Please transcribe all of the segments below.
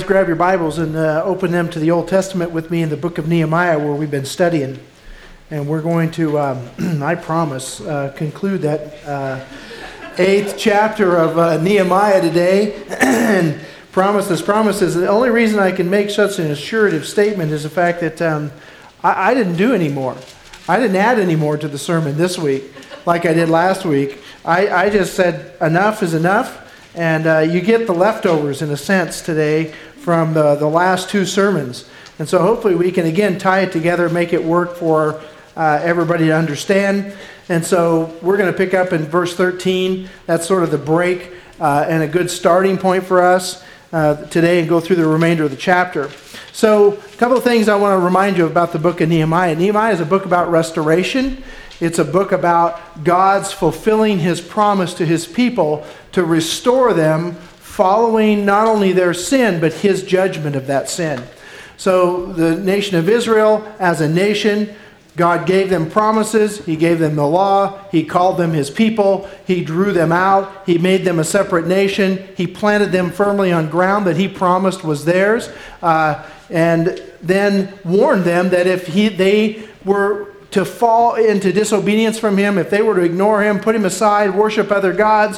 grab your Bibles and open them to the Old Testament with me in the book of Nehemiah, where we've been studying. And we're going to, I promise, conclude that 8th chapter of Nehemiah today. And promises. The only reason I can make such an assurative statement is the fact that I didn't do any more. I didn't add any more to the sermon this week like I did last week. I just said enough is enough. And you get the leftovers, in a sense, today from the last two sermons. And so hopefully we can, again, tie it together, make it work for everybody to understand. And so we're going to pick up in verse 13. That's sort of the break and a good starting point for us today, and go through the remainder of the chapter. So a couple of things I want to remind you about the book of Nehemiah. Nehemiah is a book about restoration. It's a book about God's fulfilling His promise to His people to restore them following not only their sin, but His judgment of that sin. So the nation of Israel, as a nation, God gave them promises. He gave them the law. He called them His people. He drew them out. He made them a separate nation. He planted them firmly on ground that He promised was theirs, and then warned them that if they were to fall into disobedience from Him, if they were to ignore Him, put Him aside, worship other gods,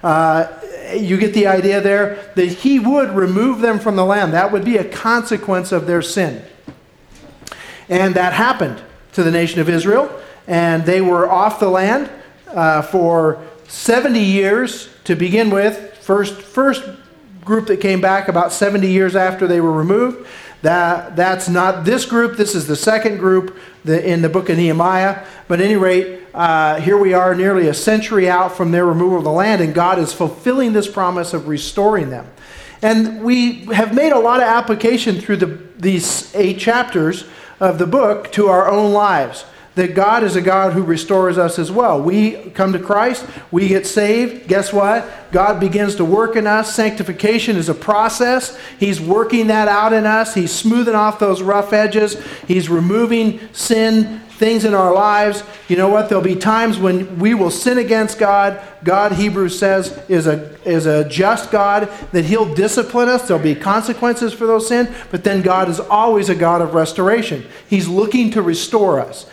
you get the idea there, that He would remove them from the land. That would be a consequence of their sin. And that happened to the nation of Israel, and they were off the land for 70 years to begin with. First group that came back about 70 years after they were removed. That's not this group. This is the second group in the book of Nehemiah. But at any rate, here we are nearly a century out from their removal of the land, and God is fulfilling this promise of restoring them. And we have made a lot of application through these 8 chapters of the book to our own lives. That God is a God who restores us as well. We come to Christ, we get saved. Guess what? God begins to work in us. Sanctification is a process. He's working that out in us. He's smoothing off those rough edges. He's removing sin, things in our lives. You know what? There'll be times when we will sin against God. God, Hebrews says, is a just God, that He'll discipline us. There'll be consequences for those sins. But then God is always a God of restoration. He's looking to restore us.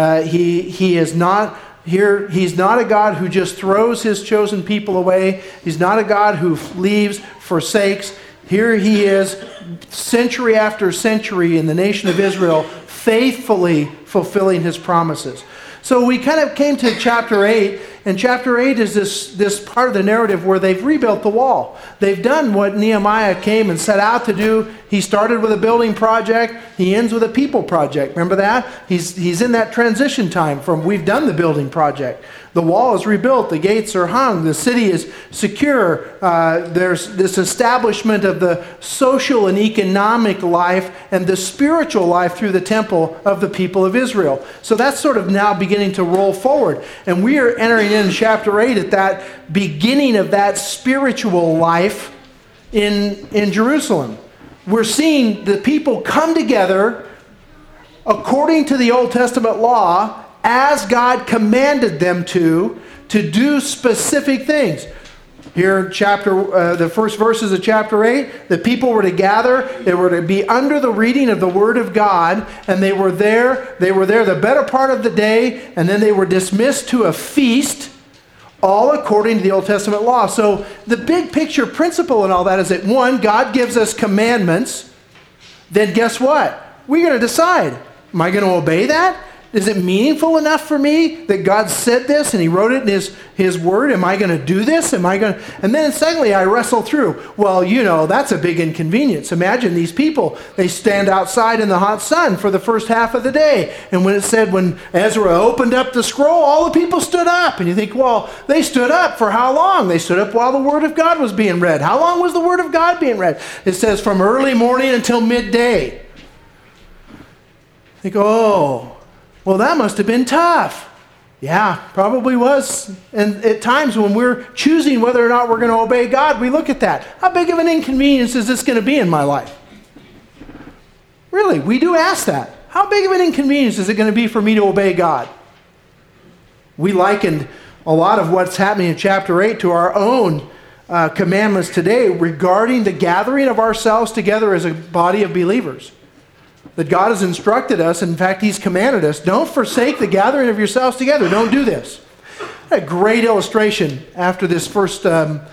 He is not here. He's not a God who just throws His chosen people away. He's not a God who leaves, forsakes. Here He is, century after century in the nation of Israel, faithfully fulfilling His promises. So we kind of came to chapter 8, and chapter 8 is this part of the narrative where they've rebuilt the wall. They've done what Nehemiah came and set out to do. He started with a building project. He ends with a people project. Remember that? He's in that transition time from we've done the building project. The wall is rebuilt. The gates are hung. The city is secure. There's this establishment of the social and economic life and the spiritual life through the temple of the people of Israel. So that's sort of now beginning to roll forward. And we are entering in chapter 8 at that beginning of that spiritual life in Jerusalem. We're seeing the people come together according to the Old Testament law as God commanded them to do specific things. Here, the first verses of chapter 8, the people were to gather. They were to be under the reading of the Word of God, and they were there the better part of the day, and then they were dismissed to a feast, all according to the Old Testament law. So the big picture principle in all that is that, one, God gives us commandments. Then guess what? We're going to decide, am I going to obey that? Is it meaningful enough for me that God said this and He wrote it in His Word? Am I going to do this? And then secondly, I wrestle through, well, that's a big inconvenience. Imagine these people, they stand outside in the hot sun for the first half of the day. And when it said, when Ezra opened up the scroll, all the people stood up. And you think, well, they stood up for how long? They stood up while the Word of God was being read. How long was the Word of God being read? It says from early morning until midday. Think, well, that must have been tough. Yeah, probably was. And at times when we're choosing whether or not we're going to obey God, we look at that. How big of an inconvenience is this going to be in my life? Really, we do ask that. How big of an inconvenience is it going to be for me to obey God? We likened a lot of what's happening in chapter 8 to our own commandments today regarding the gathering of ourselves together as a body of believers. That God has instructed us, in fact, He's commanded us, don't forsake the gathering of yourselves together. Don't do this. A great illustration after this first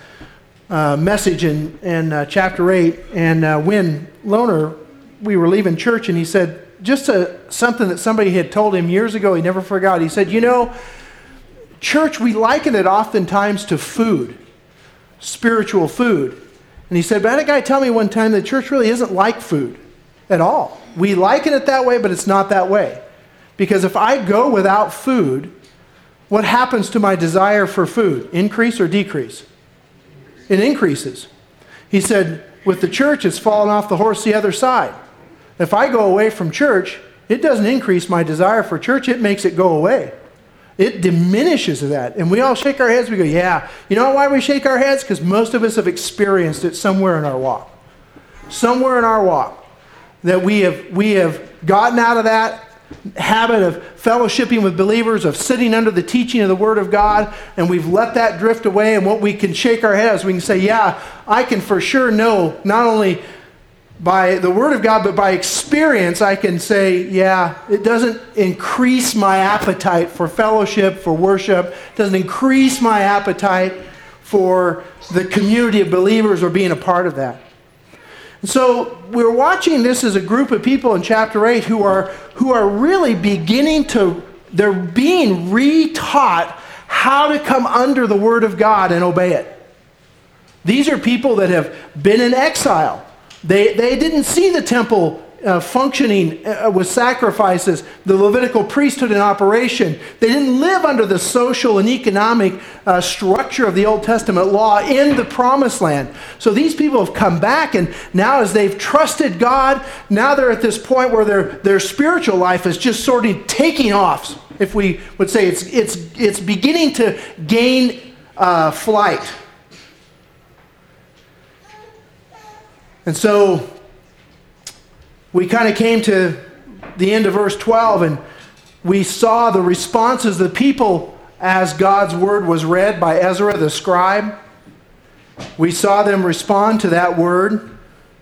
message in chapter 8. And when Loner, we were leaving church, and he said, just something that somebody had told him years ago, he never forgot. He said, church, we liken it oftentimes to food, spiritual food. And he said, but I had a guy tell me one time that church really isn't like food at all. We liken it that way, but it's not that way. Because if I go without food, what happens to my desire for food? Increase or decrease? It increases. He said, with the church, it's fallen off the horse the other side. If I go away from church, it doesn't increase my desire for church, it makes it go away. It diminishes that. And we all shake our heads, we go, yeah. You know why we shake our heads? Because most of us have experienced it somewhere in our walk. Somewhere in our walk. That we have gotten out of that habit of fellowshipping with believers, of sitting under the teaching of the Word of God, and we've let that drift away, and what we can shake our heads, we can say, yeah, I can for sure know, not only by the Word of God, but by experience, I can say, yeah, it doesn't increase my appetite for fellowship, for worship, it doesn't increase my appetite for the community of believers or being a part of that. So we're watching this as a group of people in chapter 8 who are really they're being re-taught how to come under the Word of God and obey it. These are people that have been in exile. They didn't see the temple functioning with sacrifices, the Levitical priesthood in operation. They didn't live under the social and economic structure of the Old Testament law in the Promised Land. So these people have come back, and now as they've trusted God, now they're at this point where their spiritual life is just sort of taking off. If we would say it's beginning to gain flight. And so we kind of came to the end of verse 12, and we saw the responses of the people as God's word was read by Ezra the scribe. We saw them respond to that word,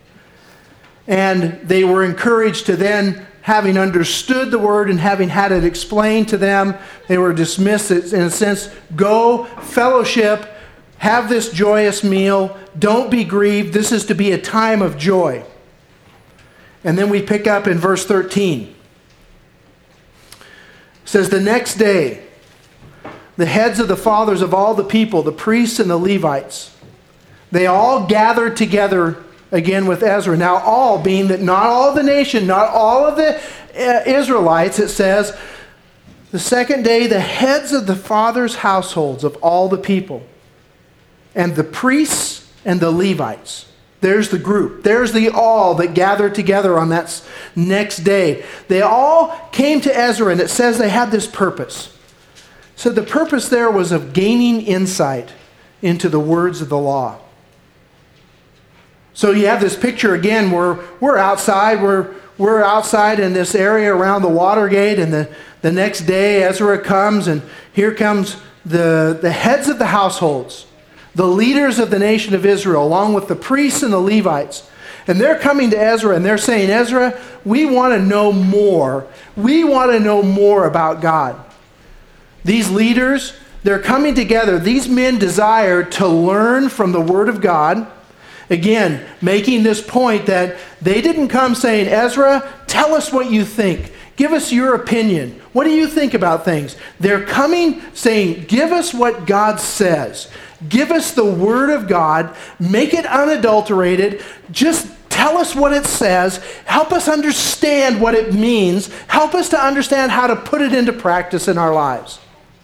and they were encouraged to then, having understood the word and having had it explained to them, they were dismissed in a sense, go, fellowship, have this joyous meal, don't be grieved, this is to be a time of joy. And then we pick up in verse 13. It says, the next day, the heads of the fathers of all the people, the priests and the Levites, they all gathered together again with Ezra. Now all being that not all of the nation, not all of the Israelites, it says, the second day, the heads of the fathers' households of all the people, and the priests and the Levites. There's the group. There's the all that gathered together on that next day. They all came to Ezra, and it says they had this purpose. So the purpose there was of gaining insight into the words of the law. So you have this picture again where we're outside. We're outside in this area around the Watergate, and the next day Ezra comes, and here comes the heads of the households, the leaders of the nation of Israel, along with the priests and the Levites. And they're coming to Ezra and they're saying, Ezra, we want to know more. We want to know more about God. These leaders, they're coming together. These men desire to learn from the Word of God. Again, making this point that they didn't come saying, Ezra, tell us what you think. Give us your opinion. What do you think about things? They're coming saying, give us what God says. Give us the Word of God. Make it unadulterated. Just tell us what it says. Help us understand what it means. Help us to understand how to put it into practice in our lives.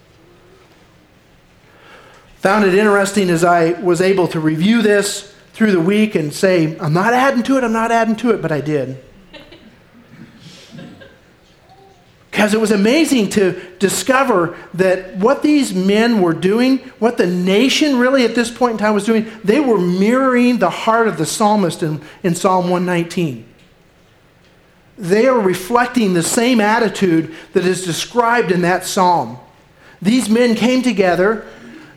Found it interesting as I was able to review this through the week and say, I'm not adding to it, but I did. Because it was amazing to discover that what these men were doing, what the nation really at this point in time was doing, they were mirroring the heart of the psalmist in Psalm 119. They are reflecting the same attitude that is described in that psalm. These men came together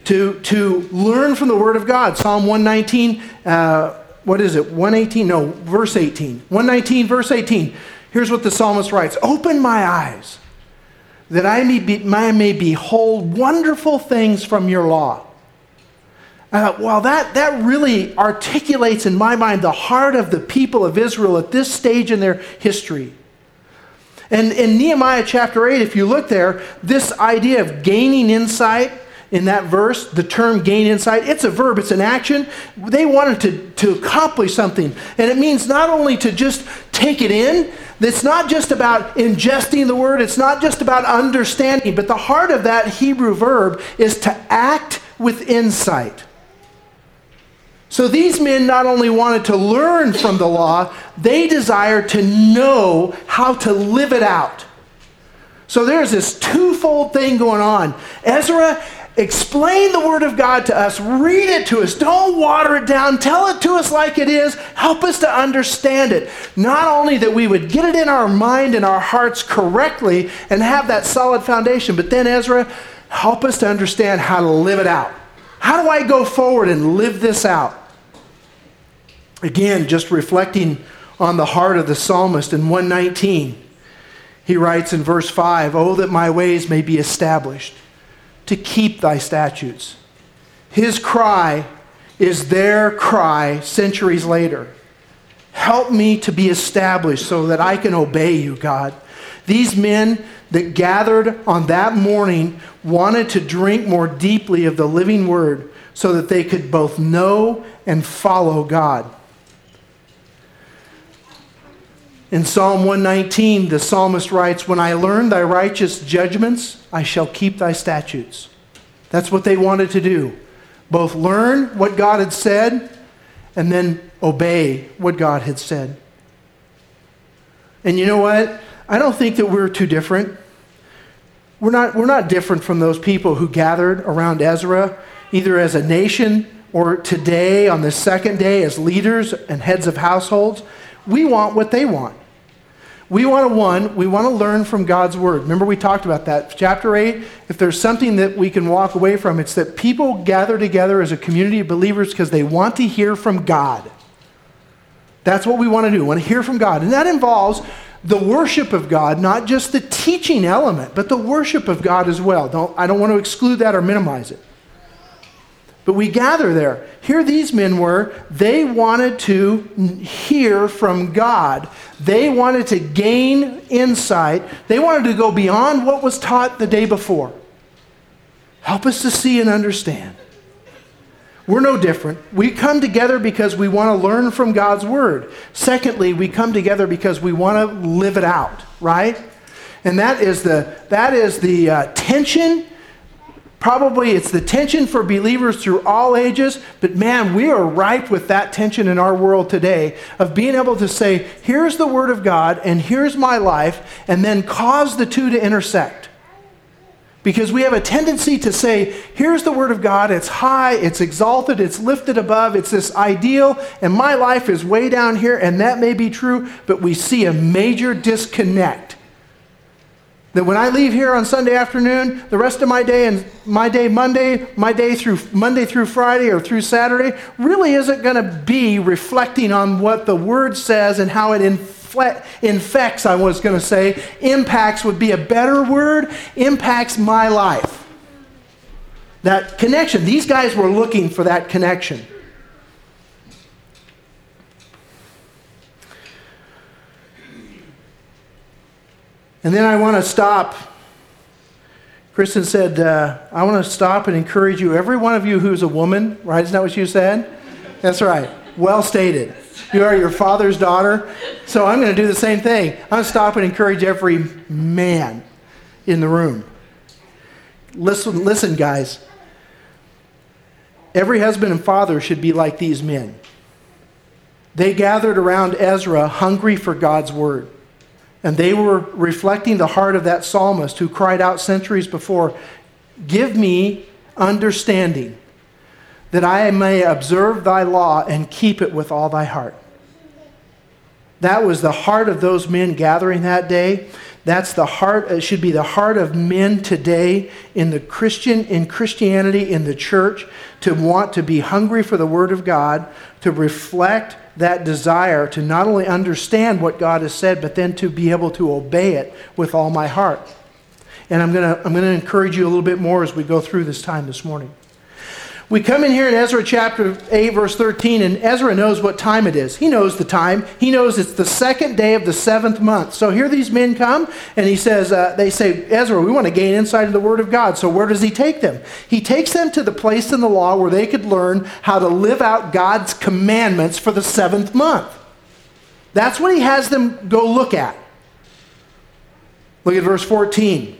to learn from the Word of God. Psalm 119, what is it? 118? No, verse 18. 119, verse 18. Here's what the psalmist writes. Open my eyes, that I may behold wonderful things from your law. Well, that really articulates in my mind the heart of the people of Israel at this stage in their history. And in Nehemiah chapter 8, if you look there, this idea of gaining insight in that verse, the term gain insight, it's a verb, it's an action. They wanted to accomplish something. And it means not only to just take it in, it's not just about ingesting the word, it's not just about understanding, but the heart of that Hebrew verb is to act with insight. So these men not only wanted to learn from the law, they desired to know how to live it out. So there's this twofold thing going on. Ezra, explain the Word of God to us. Read it to us. Don't water it down. Tell it to us like it is. Help us to understand it. Not only that we would get it in our mind and our hearts correctly and have that solid foundation, but then Ezra, help us to understand how to live it out. How do I go forward and live this out? Again, just reflecting on the heart of the psalmist in 119, he writes in verse 5, "Oh, that my ways may be established, to keep thy statutes." His cry is their cry centuries later. Help me to be established so that I can obey you, God. These men that gathered on that morning wanted to drink more deeply of the living word so that they could both know and follow God. In Psalm 119, the psalmist writes, "When I learn thy righteous judgments, I shall keep thy statutes." That's what they wanted to do. Both learn what God had said and then obey what God had said. And you know what? I don't think that we're too different. We're not different from those people who gathered around Ezra, either as a nation or today on the second day as leaders and heads of households. We want what they want. We want to learn from God's word. Remember we talked about that. Chapter 8, if there's something that we can walk away from, it's that people gather together as a community of believers because they want to hear from God. That's what we want to do. We want to hear from God. And that involves the worship of God, not just the teaching element, but the worship of God as well. I don't want to exclude that or minimize it. But we gather there. Here these men were. They wanted to hear from God. They wanted to gain insight. They wanted to go beyond what was taught the day before. Help us to see and understand. We're no different. We come together because we want to learn from God's word. Secondly, we come together because we want to live it out, right? And that is the tension. Probably it's the tension for believers through all ages, but man, we are ripe with that tension in our world today of being able to say, here's the word of God and here's my life, and then cause the two to intersect. Because we have a tendency to say, here's the word of God, it's high, it's exalted, it's lifted above, it's this ideal, and my life is way down here, and that may be true, but we see a major disconnect. That when I leave here on Sunday afternoon, the rest of my day and my day Monday, my day through Monday through Friday or through Saturday really isn't going to be reflecting on what the Word says and how it infects, I was going to say, impacts would be a better word, impacts my life. That connection. These guys were looking for that connection. And then I want to stop. Kristen said, I want to stop and encourage you, every one of you who's a woman, right? Isn't that what you said? That's right. Well stated. You are your father's daughter. So I'm going to do the same thing. I'm going to stop and encourage every man in the room. Listen, guys. Every husband and father should be like these men. They gathered around Ezra hungry for God's word. And they were reflecting the heart of that psalmist who cried out centuries before, give me understanding that I may observe thy law and keep it with all thy heart. That was the heart of those men gathering that day. That's the heart. It should be the heart of men today in Christianity, in the church, to want to be hungry for the Word of God, to reflect that desire to not only understand what God has said, but then to be able to obey it with all my heart. And I'm going to encourage you a little bit more as we go through this time this morning. We come in here in Ezra chapter 8, verse 13, and Ezra knows what time it is. He knows the time. He knows it's the second day of the 7th month. So here these men come, and he says, they say, Ezra, we want to gain insight of the Word of God. So where does he take them? He takes them to the place in the law where they could learn how to live out God's commandments for the 7th month. That's what he has them go look at. Look at verse 14.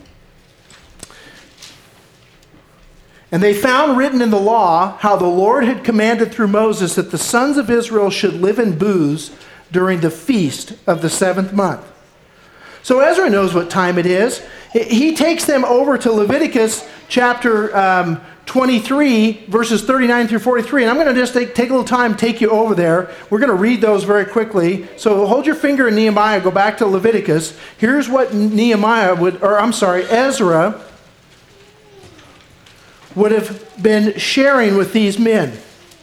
And they found written in the law how the Lord had commanded through Moses that the sons of Israel should live in booths during the feast of the 7th month. So Ezra knows what time it is. He takes them over to Leviticus chapter 23, verses 39 through 43. And I'm going to just take a little time, take you over there. We're going to read those very quickly. So hold your finger in Nehemiah, go back to Leviticus. Here's what Ezra would have been sharing with these men.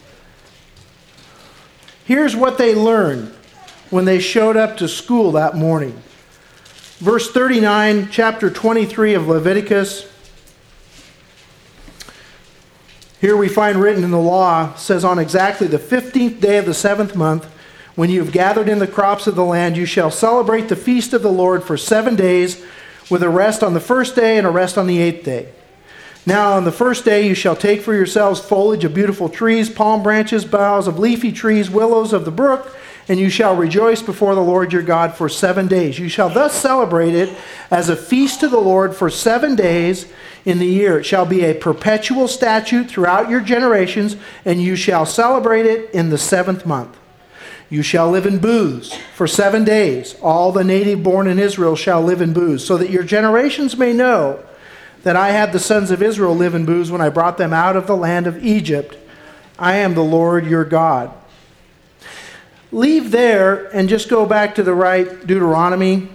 Here's what they learned when they showed up to school that morning. Verse 39, chapter 23 of Leviticus. Here we find written in the law, says, on exactly the 15th day of the 7th month, when you have gathered in the crops of the land, you shall celebrate the feast of the Lord for 7 days, with a rest on the first day and a rest on the 8th day. Now on the first day you shall take for yourselves foliage of beautiful trees, palm branches, boughs of leafy trees, willows of the brook, and you shall rejoice before the Lord your God for 7 days. You shall thus celebrate it as a feast to the Lord for 7 days in the year. It shall be a perpetual statute throughout your generations, and you shall celebrate it in the 7th month. You shall live in booths for 7 days. All the native born in Israel shall live in booths, so that your generations may know that I had the sons of Israel live in booths when I brought them out of the land of Egypt. I am the Lord your God. Leave there and just go back to the right, Deuteronomy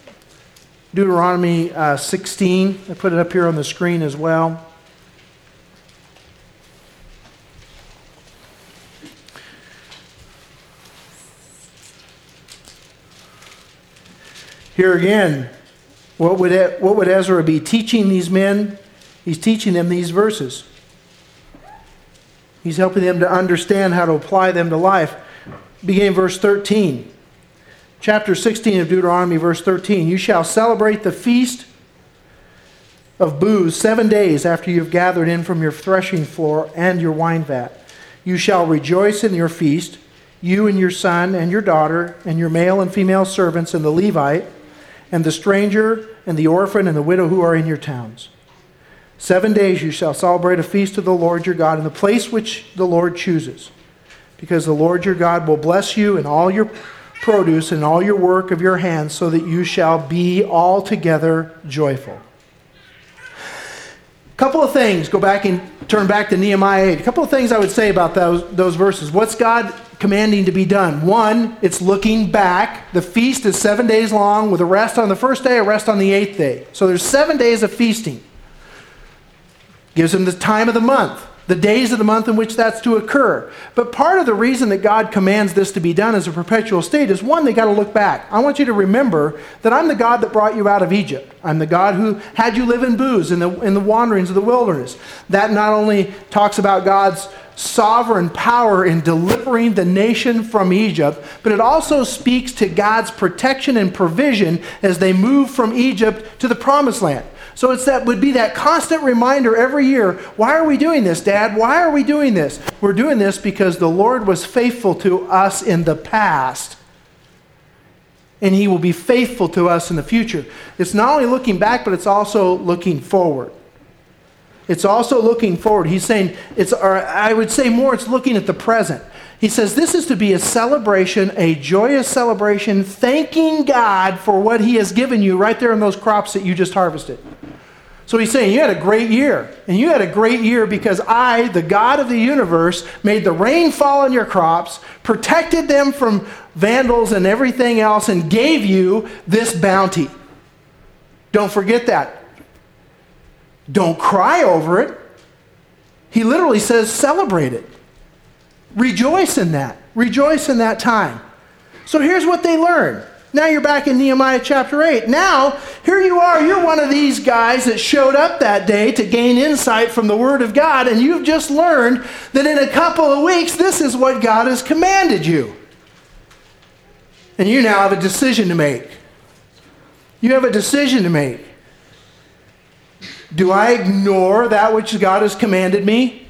16. I put it up here on the screen as well. Here again, what would Ezra be teaching these men? He's teaching them these verses. He's helping them to understand how to apply them to life. Beginning verse 13. Chapter 16 of Deuteronomy, verse 13. You shall celebrate the feast of booths 7 days after you have gathered in from your threshing floor and your wine vat. You shall rejoice in your feast, you and your son and your daughter and your male and female servants and the Levite, and the stranger, and the orphan, and the widow who are in your towns. 7 days you shall celebrate a feast to the Lord your God in the place which the Lord chooses, because the Lord your God will bless you in all your produce and all your work of your hands, so that you shall be altogether joyful. A couple of things. Go back and turn back to Nehemiah 8. A couple of things I would say about those verses. What's God commanding to be done? One, it's looking back. The feast is 7 days long with a rest on the first day, a rest on the 8th day. So there's 7 days of feasting. Gives them the time of the month, the days of the month in which that's to occur. But part of the reason that God commands this to be done as a perpetual state is, one, they got to look back. I want you to remember that I'm the God that brought you out of Egypt. I'm the God who had you live in booths in the wanderings of the wilderness. That not only talks about God's sovereign power in delivering the nation from Egypt, but it also speaks to God's protection and provision as they move from Egypt to the promised land. So would be that constant reminder every year, why are we doing this, Dad? Why are we doing this? We're doing this because the Lord was faithful to us in the past, and He will be faithful to us in the future. It's not only looking back, but it's also looking forward. It's also looking forward. He's saying, I would say more, it's looking at the present. He says this is to be a celebration, a joyous celebration, thanking God for what He has given you right there in those crops that you just harvested. So he's saying, you had a great year. And you had a great year because I, the God of the universe, made the rain fall on your crops, protected them from vandals and everything else, and gave you this bounty. Don't forget that. Don't cry over it. He literally says celebrate it. Rejoice in that. Rejoice in that time. So here's what they learned. Now you're back in Nehemiah chapter 8. Now, here you are. You're one of these guys that showed up that day to gain insight from the Word of God, and you've just learned that in a couple of weeks, this is what God has commanded you. And you now have a decision to make. You have a decision to make. Do I ignore that which God has commanded me?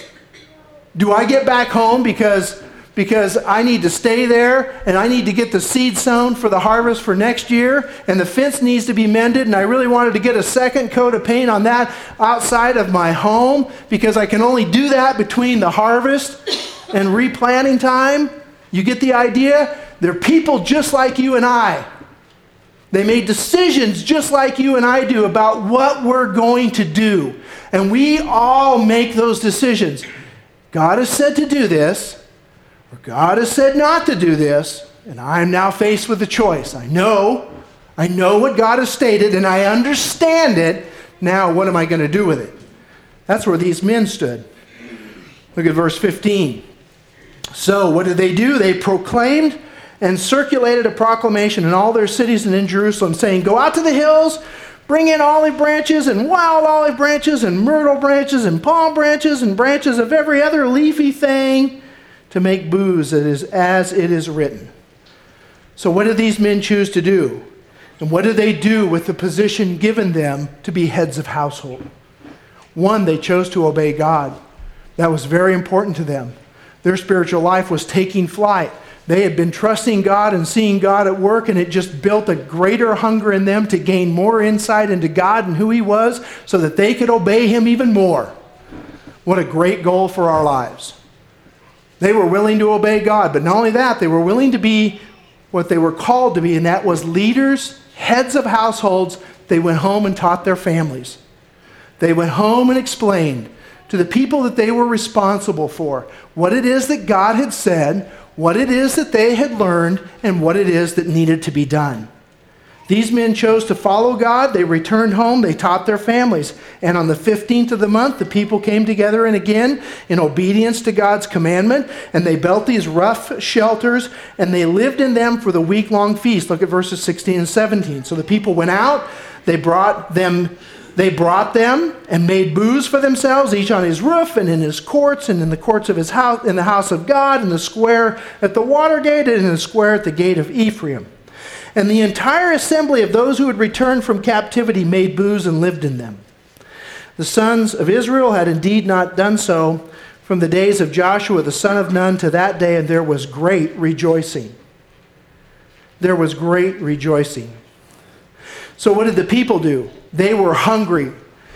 Do I get back home because I need to stay there and I need to get the seed sown for the harvest for next year and the fence needs to be mended and I really wanted to get a second coat of paint on that outside of my home because I can only do that between the harvest and replanting time? You get the idea? They're people just like you and I. They made decisions just like you and I do about what we're going to do. And we all make those decisions. God has said to do this, or God has said not to do this, and I am now faced with a choice. I know what God has stated, and I understand it. Now, what am I going to do with it? That's where these men stood. Look at verse 15. So, what did they do? They proclaimed and circulated a proclamation in all their cities and in Jerusalem, saying, go out to the hills, bring in olive branches and wild olive branches and myrtle branches and palm branches and branches of every other leafy thing to make booths as it is written. So what did these men choose to do? And what did they do with the position given them to be heads of household? One, they chose to obey God. That was very important to them. Their spiritual life was taking flight. They had been trusting God and seeing God at work, and it just built a greater hunger in them to gain more insight into God and who He was so that they could obey Him even more. What a great goal for our lives. They were willing to obey God, but not only that, they were willing to be what they were called to be, and that was leaders, heads of households. They went home and taught their families. They went home and explained to the people that they were responsible for what it is that God had said, what it is that they had learned, and what it is that needed to be done. These men chose to follow God. They returned home. They taught their families. And on the 15th of the month, the people came together and again in obedience to God's commandment. And they built these rough shelters and they lived in them for the week-long feast. Look at verses 16 and 17. So the people went out. They brought them and made booths for themselves, each on his roof and in his courts and in the courts of his house, in the house of God, in the square at the water gate and in the square at the gate of Ephraim. And the entire assembly of those who had returned from captivity made booths and lived in them. The sons of Israel had indeed not done so from the days of Joshua the son of Nun to that day, and there was great rejoicing. There was great rejoicing. So what did the people do? They were hungry.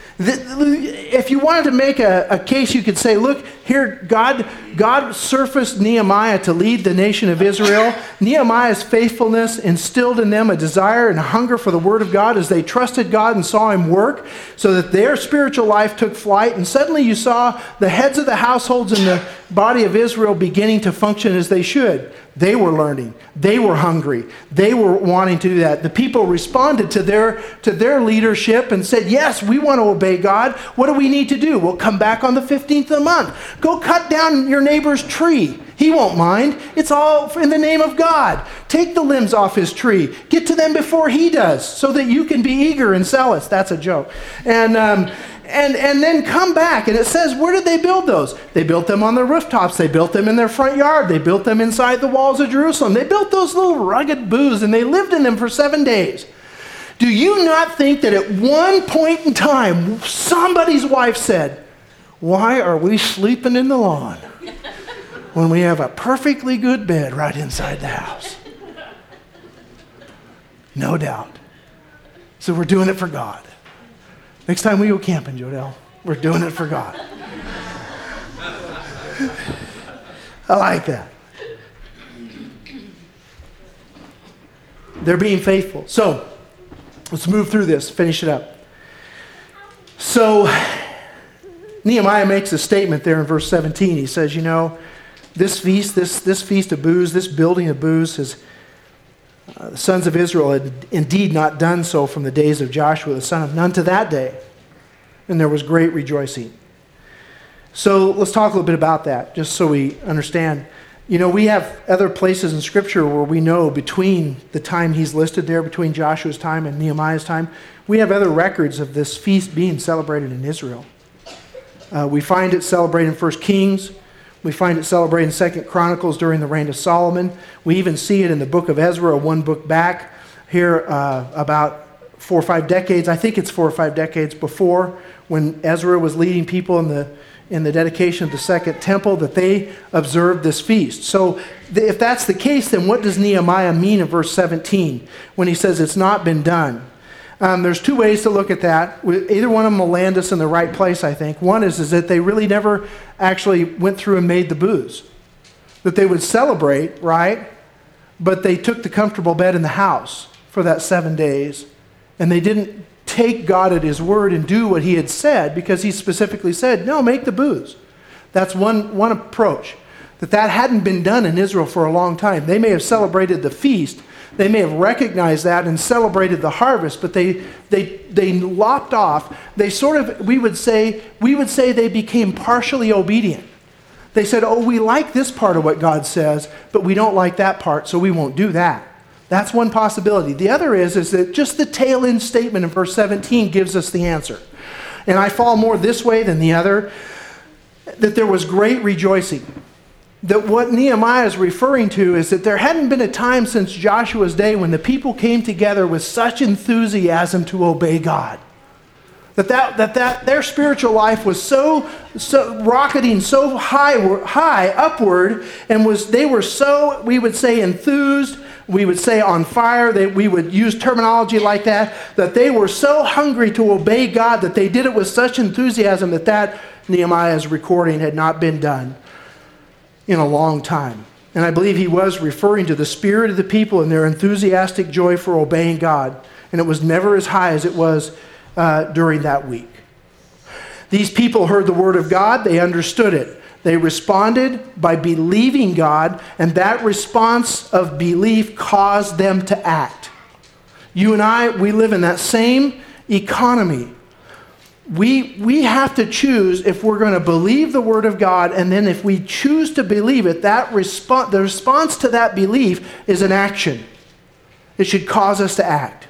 If you wanted to make a case, you could say, look, here God surfaced Nehemiah to lead the nation of Israel. Nehemiah's faithfulness instilled in them a desire and a hunger for the Word of God as they trusted God and saw Him work, so that their spiritual life took flight. And suddenly you saw the heads of the households in the body of Israel beginning to function as they should. They were learning. They were hungry. They were wanting to do that. The people responded to their leadership and said, yes, we want to obey God. What do we need to do? Well, come back on the 15th of the month. Go cut down your neighbor's tree. He won't mind. It's all in the name of God. Take the limbs off his tree. Get to them before he does so that you can be eager and zealous. That's a joke. And then come back. And it says, where did they build those? They built them on the rooftops. They built them in their front yard. They built them inside the walls of Jerusalem. They built those little rugged booths, and they lived in them for 7 days. Do you not think that at one point in time, somebody's wife said, why are we sleeping in the lawn when we have a perfectly good bed right inside the house? No doubt. So we're doing it for God. Next time we go camping, Jodelle, we're doing it for God. I like that. They're being faithful. So, let's move through this, finish it up. So, Nehemiah makes a statement there in verse 17. He says, this feast, this feast of booths, this building of booths The sons of Israel had indeed not done so from the days of Joshua the son of Nun to that day, and there was great rejoicing. So let's talk a little bit about that, just so we understand. You know, we have other places in Scripture where we know between the time he's listed there, between Joshua's time and Nehemiah's time, we have other records of this feast being celebrated in Israel. We find it celebrated in 1 Kings. We find it celebrated in 2 Chronicles during the reign of Solomon. We even see it in the book of Ezra, one book back here about 4 or 5 decades. I think it's 4 or 5 decades before, when Ezra was leading people in the dedication of the second temple, that they observed this feast. So if that's the case, then what does Nehemiah mean in verse 17 when he says it's not been done? There's 2 ways to look at that. Either one of them will land us in the right place, I think. One is that they really never actually went through and made the booths. That they would celebrate, right? But they took the comfortable bed in the house for that 7 days. And they didn't take God at his word and do what he had said, because he specifically said, no, make the booths. That's one approach. That hadn't been done in Israel for a long time. They may have celebrated the feast. They may have recognized that and celebrated the harvest, but they lopped off. They sort of, we would say they became partially obedient. They said, oh, we like this part of what God says, but we don't like that part, so we won't do that. That's one possibility. The other is that just the tail end statement in verse 17 gives us the answer. And I fall more this way than the other, that there was great rejoicing. That what Nehemiah is referring to is that there hadn't been a time since Joshua's day when the people came together with such enthusiasm to obey God. That their spiritual life was so rocketing so high upward, and they were so, we would say, enthused, we would say on fire, we would use terminology like that they were so hungry to obey God that they did it with such enthusiasm that Nehemiah's recording had not been done in a long time. And I believe he was referring to the spirit of the people and their enthusiastic joy for obeying God. And it was never as high as it was during that week. These people heard the word of God. They understood it. They responded by believing God, and that response of belief caused them to act. You and I, we live in that same economy. We have to choose if we're going to believe the word of God, and then if we choose to believe it, the response to that belief is an action. It should cause us to act.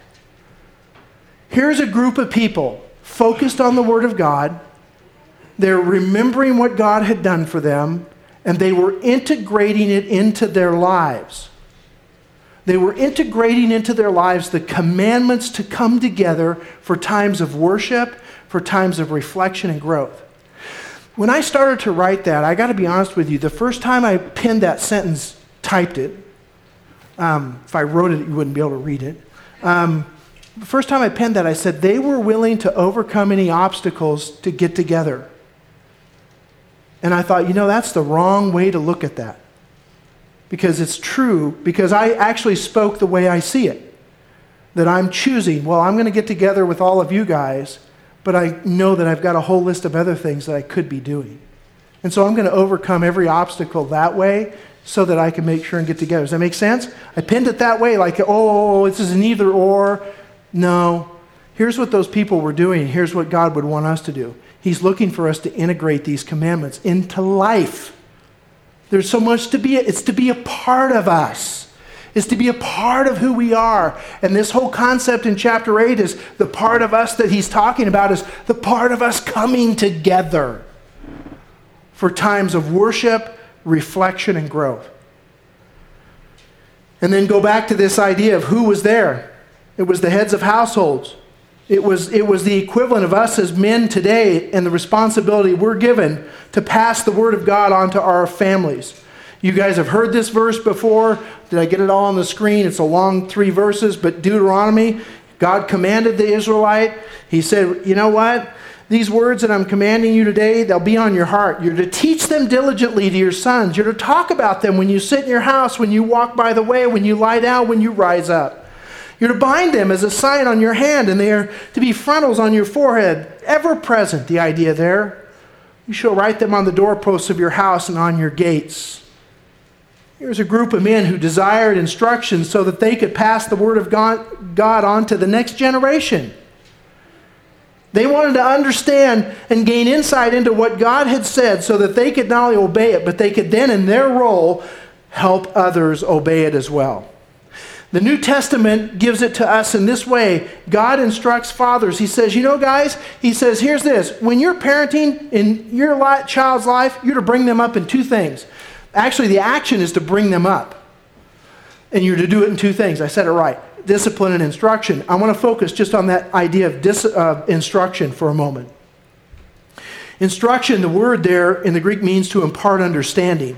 Here's a group of people focused on the word of God. They're remembering what God had done for them, and they were integrating it into their lives. They were integrating into their lives the commandments to come together for times of worship, for times of reflection and growth. When I started to write that, I got to be honest with you, the first time I penned that sentence, typed it, if I wrote it, you wouldn't be able to read it. The first time I penned that, I said they were willing to overcome any obstacles to get together. And I thought, that's the wrong way to look at that. Because it's true, because I actually spoke the way I see it. That I'm choosing, I'm going to get together with all of you guys, but I know that I've got a whole list of other things that I could be doing. And so I'm going to overcome every obstacle that way so that I can make sure and get together. Does that make sense? I pinned it that way, like, this is an either or. No. Here's what those people were doing. Here's what God would want us to do. He's looking for us to integrate these commandments into life. There's so much to be. It's to be a part of us. It's to be a part of who we are. And this whole concept in chapter 8 is the part of us that he's talking about is the part of us coming together for times of worship, reflection, and growth. And then go back to this idea of who was there. It was the heads of households. It was the equivalent of us as men today and the responsibility we're given to pass the word of God onto our families. You guys have heard this verse before. Did I get it all on the screen? It's a long 3 verses, but Deuteronomy, God commanded the Israelite. He said, you know what? These words that I'm commanding you today, they'll be on your heart. You're to teach them diligently to your sons. You're to talk about them when you sit in your house, when you walk by the way, when you lie down, when you rise up. You're to bind them as a sign on your hand, and they are to be frontals on your forehead, ever present, the idea there. You shall write them on the doorposts of your house and on your gates. Here's a group of men who desired instruction so that they could pass the word of God on to the next generation. They wanted to understand and gain insight into what God had said so that they could not only obey it, but they could then, in their role, help others obey it as well. The New Testament gives it to us in this way. God instructs fathers. He says, you know, guys, he says, here's this. When you're parenting in your child's life, you're to bring them up in two things. Actually, the action is to bring them up. And you're to do it in two things. I said it right. Discipline and instruction. I want to focus just on that idea of instruction for a moment. Instruction, the word there in the Greek means to impart understanding.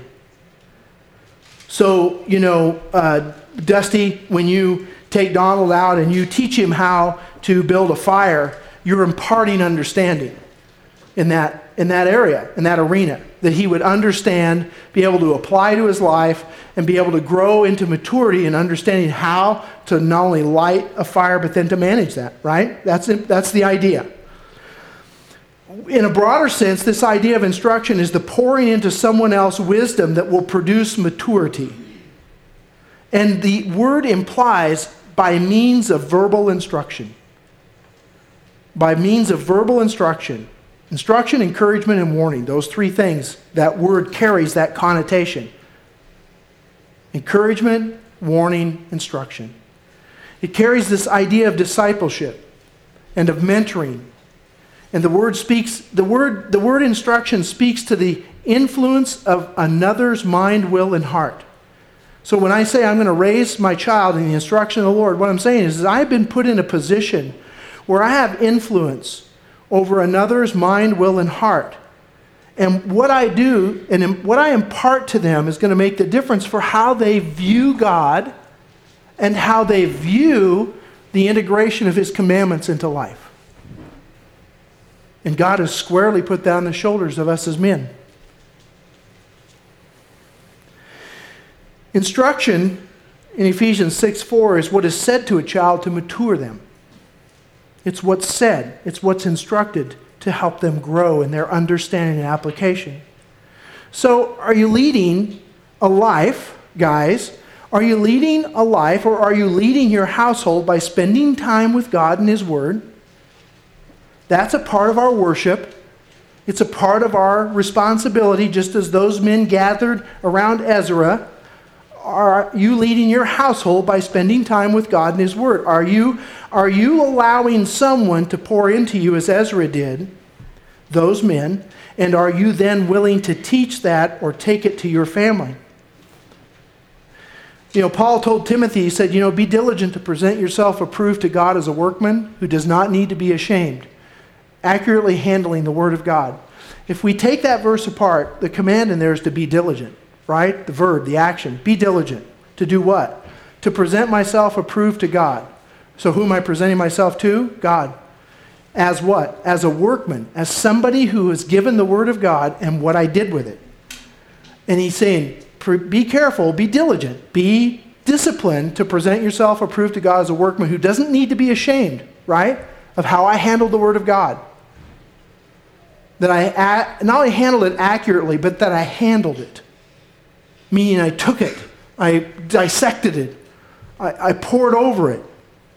So, you know, Dusty, when you take Donald out and you teach him how to build a fire, you're imparting understanding in that area, in that arena, that he would understand, be able to apply to his life, and be able to grow into maturity in understanding how to not only light a fire, but then to manage that, right? That's the idea. In a broader sense, this idea of instruction is the pouring into someone else wisdom that will produce maturity. And the word implies by means of verbal instruction. By means of verbal instruction. Instruction, encouragement, and warning. Those three things, that word carries that connotation. Encouragement, warning, instruction. It carries this idea of discipleship and of mentoring. And the word instruction speaks to the influence of another's mind, will, and heart. So when I say I'm going to raise my child in the instruction of the Lord, what I'm saying is I've been put in a position where I have influence over another's mind, will, and heart. And what I do and what I impart to them is going to make the difference for how they view God and how they view the integration of His commandments into life. And God has squarely put that on the shoulders of us as men. Instruction in Ephesians 6:4 is what is said to a child to mature them. It's what's said. It's what's instructed to help them grow in their understanding and application. So are you leading a life, guys? Are you leading a life, or are you leading your household by spending time with God and His Word? That's a part of our worship. It's a part of our responsibility, just as those men gathered around Ezra. Are you leading your household by spending time with God and His Word? Are you allowing someone to pour into you as Ezra did, those men, and are you then willing to teach that or take it to your family? You know, Paul told Timothy, he said, be diligent to present yourself approved to God as a workman who does not need to be ashamed, accurately handling the Word of God. If we take that verse apart, the command in there is to be diligent, right? The verb, the action. Be diligent. To do what? To present myself approved to God. So who am I presenting myself to? God. As what? As a workman. As somebody who has given the Word of God and what I did with it. And he's saying, be careful, be diligent, be disciplined to present yourself approved to God as a workman who doesn't need to be ashamed, right? Of how I handled the Word of God. That I not only handled it accurately, but that I handled it. Meaning I took it, I dissected it, I poured over it.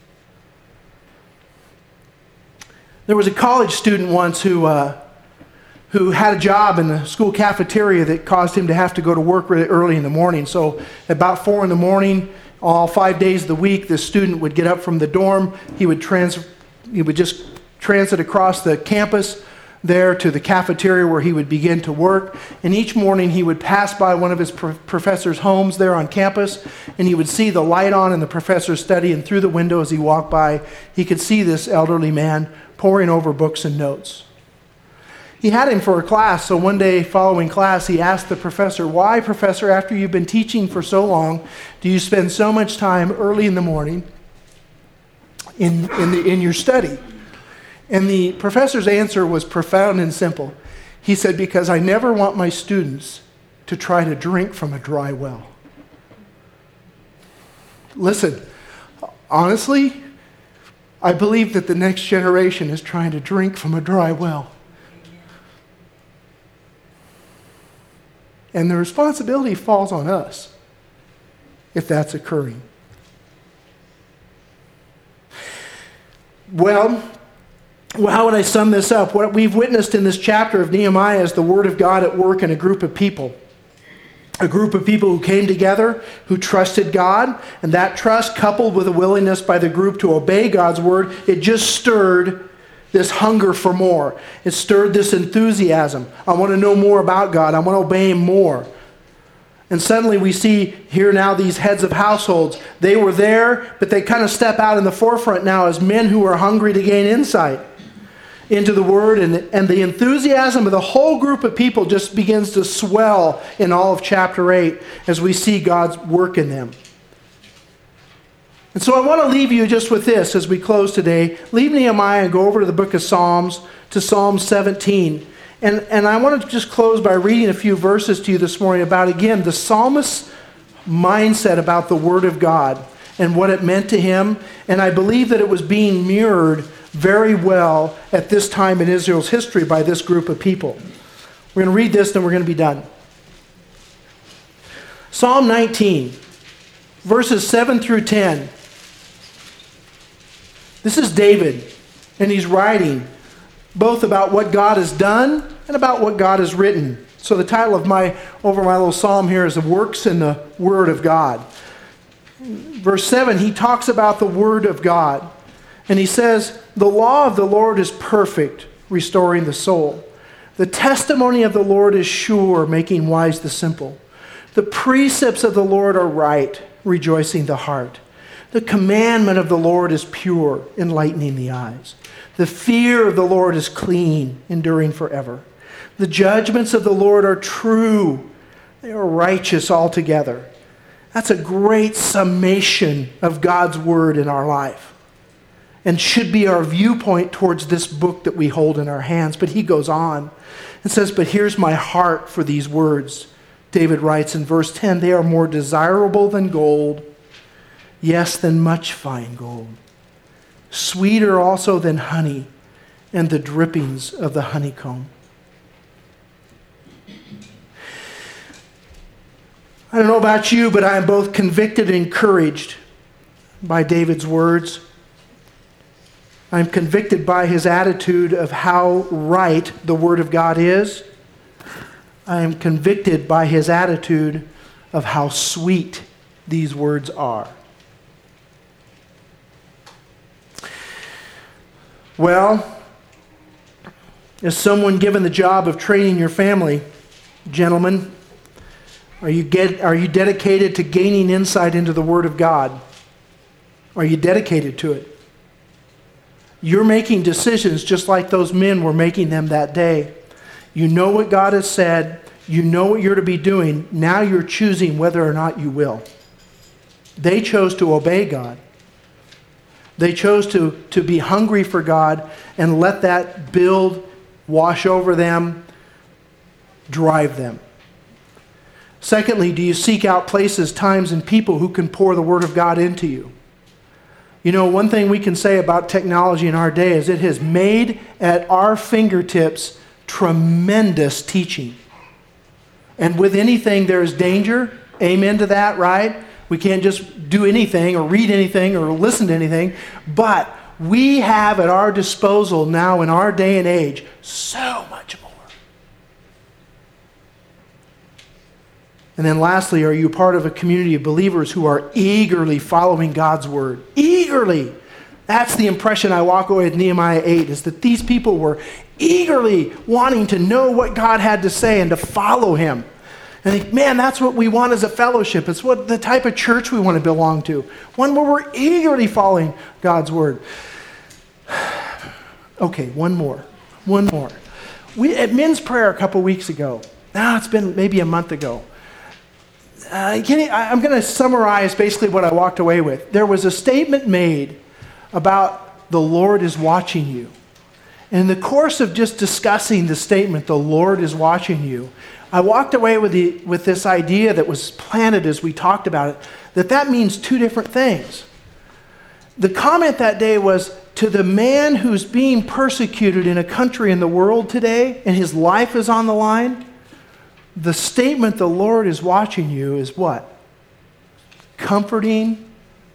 There was a college student once who had a job in the school cafeteria that caused him to have to go to work really early in the morning. So at about 4 in the morning, all 5 days of the week, this student would get up from the dorm. He would just transit across the campus there to the cafeteria where he would begin to work. And each morning he would pass by one of his professor's homes there on campus, and he would see the light on in the professor's study, and through the window as he walked by, he could see this elderly man poring over books and notes. He had him for a class, so one day following class, he asked the professor, "Why, professor, after you've been teaching for so long, do you spend so much time early in the morning in your study?" And the professor's answer was profound and simple. He said, "Because I never want my students to try to drink from a dry well." Listen, honestly, I believe that the next generation is trying to drink from a dry well. And the responsibility falls on us. if that's occurring. Well, how would I sum this up? What we've witnessed in this chapter of Nehemiah is the Word of God at work in a group of people. A group of people who came together, who trusted God, and that trust, coupled with a willingness by the group to obey God's Word, it just stirred this hunger for more. It stirred this enthusiasm. I want to know more about God. I want to obey Him more. And suddenly we see here now these heads of households. They were there, but they kind of step out in the forefront now as men who are hungry to gain insight into the Word. And the enthusiasm of the whole group of people just begins to swell in all of chapter 8 as we see God's work in them. And so I want to leave you just with this as we close today. Leave Nehemiah and go over to the book of Psalms, to Psalm 17. And I want to just close by reading a few verses to you this morning about, again, the psalmist's mindset about the Word of God and what it meant to him. And I believe that it was being mirrored very well at this time in Israel's history by this group of people. We're going to read this, then we're going to be done. Psalm 19, verses 7 through 10. This is David, and he's writing both about what God has done and about what God has written. So the title of my little psalm here is The Works in the Word of God. Verse 7, he talks about the Word of God. And he says, the law of the Lord is perfect, restoring the soul. The testimony of the Lord is sure, making wise the simple. The precepts of the Lord are right, rejoicing the heart. The commandment of the Lord is pure, enlightening the eyes. The fear of the Lord is clean, enduring forever. The judgments of the Lord are true. They are righteous altogether. That's a great summation of God's Word in our life and should be our viewpoint towards this book that we hold in our hands. But he goes on and says, but here's my heart for these words. David writes in verse 10, they are more desirable than gold, yes, than much fine gold. Sweeter also than honey and the drippings of the honeycomb. I don't know about you, but I am both convicted and encouraged by David's words. I'm convicted by his attitude of how right the Word of God is. I am convicted by his attitude of how sweet these words are. Well, as someone given the job of training your family, gentlemen, are you dedicated to gaining insight into the Word of God? Are you dedicated to it? You're making decisions just like those men were making them that day. You know what God has said. You know what you're to be doing. Now you're choosing whether or not you will. They chose to obey God. They chose to be hungry for God and let that build, wash over them, drive them. Secondly, do you seek out places, times, and people who can pour the Word of God into you? You know, one thing we can say about technology in our day is it has made at our fingertips tremendous teaching. And with anything there is danger. Amen to that, right? We can't just do anything or read anything or listen to anything. But we have at our disposal now in our day and age so much more. And then lastly, are you part of a community of believers who are eagerly following God's Word? Eagerly. That's the impression I walk away with Nehemiah 8, is that these people were eagerly wanting to know what God had to say and to follow Him. And I think, man, that's what we want as a fellowship. It's what the type of church we want to belong to. One where we're eagerly following God's Word. Okay, one more. We at men's prayer a couple weeks ago. Now it's been maybe a month ago. I'm going to summarize basically what I walked away with. There was a statement made about the Lord is watching you. And in the course of just discussing the statement, the Lord is watching you, I walked away with this idea that was planted as we talked about it, that means two different things. The comment that day was, to the man who's being persecuted in a country in the world today, and his life is on the line, the statement, the Lord is watching you, is what? comforting.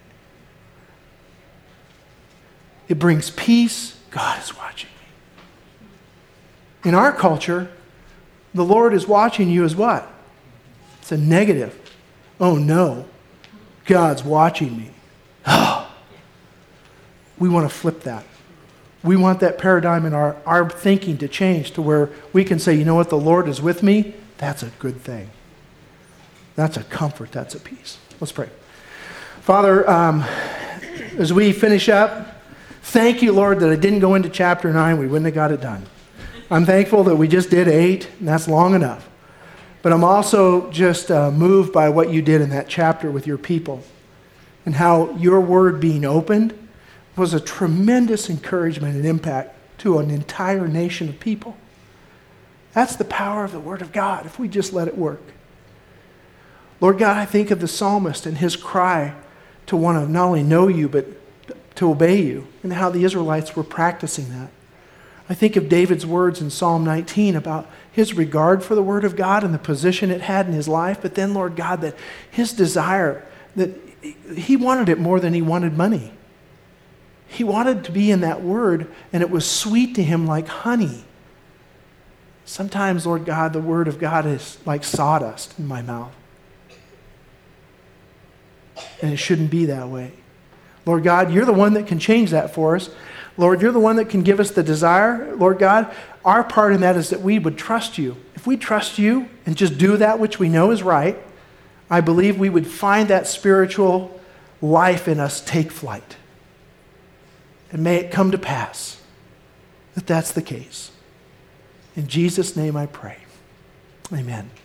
It brings peace. God is watching me. In our culture, the Lord is watching you as what? It's a negative. Oh no, God's watching me. We want to flip that. We want that paradigm in our thinking to change to where we can say, you know what, the Lord is with me. That's a good thing. That's a comfort. That's a peace. Let's pray. Father, as we finish up, thank you, Lord, that I didn't go into chapter 9. We wouldn't have got it done. I'm thankful that we just did 8, and that's long enough. But I'm also just moved by what you did in that chapter with your people and how your word being opened was a tremendous encouragement and impact to an entire nation of people. That's the power of the Word of God if we just let it work. Lord God, I think of the psalmist and his cry to want to not only know you, but to obey you, and how the Israelites were practicing that. I think of David's words in Psalm 19 about his regard for the Word of God and the position it had in his life, but then, Lord God, that his desire, that he wanted it more than he wanted money. He wanted to be in that Word, and it was sweet to him like honey. Sometimes, Lord God, the Word of God is like sawdust in my mouth. And it shouldn't be that way. Lord God, you're the one that can change that for us. Lord, you're the one that can give us the desire. Lord God, our part in that is that we would trust you. If we trust you and just do that which we know is right, I believe we would find that spiritual life in us take flight. And may it come to pass that that's the case. In Jesus' name I pray. Amen.